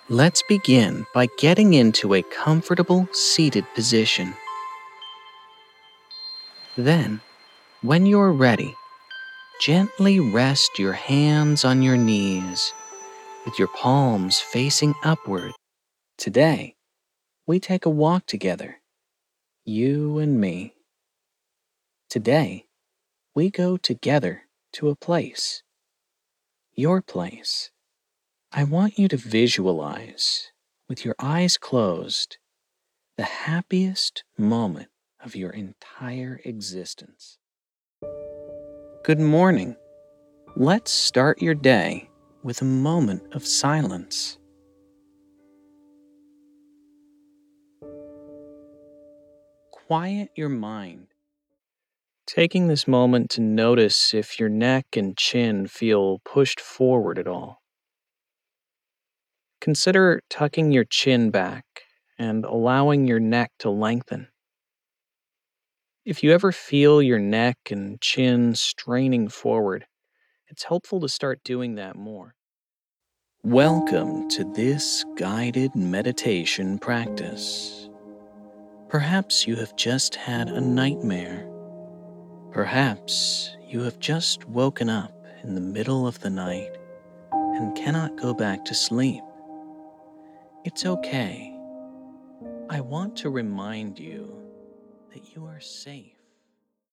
Let's begin by getting into a comfortable seated position. Then, when you're ready, gently rest your hands on your knees with your palms facing upward. Today, we take a walk together, you and me. Today, we go together to a place, your place. I want you to visualize, with your eyes closed, the happiest moment of your entire existence. Good morning. Let's start your day with a moment of silence. Quiet your mind, taking this moment to notice if your neck and chin feel pushed forward at all. Consider tucking your chin back and allowing your neck to lengthen. If you ever feel your neck and chin straining forward, it's helpful to start doing that more. Welcome to this guided meditation practice. Perhaps you have just had a nightmare. Perhaps you have just woken up in the middle of the night and cannot go back to sleep. It's okay. I want to remind you that you are safe.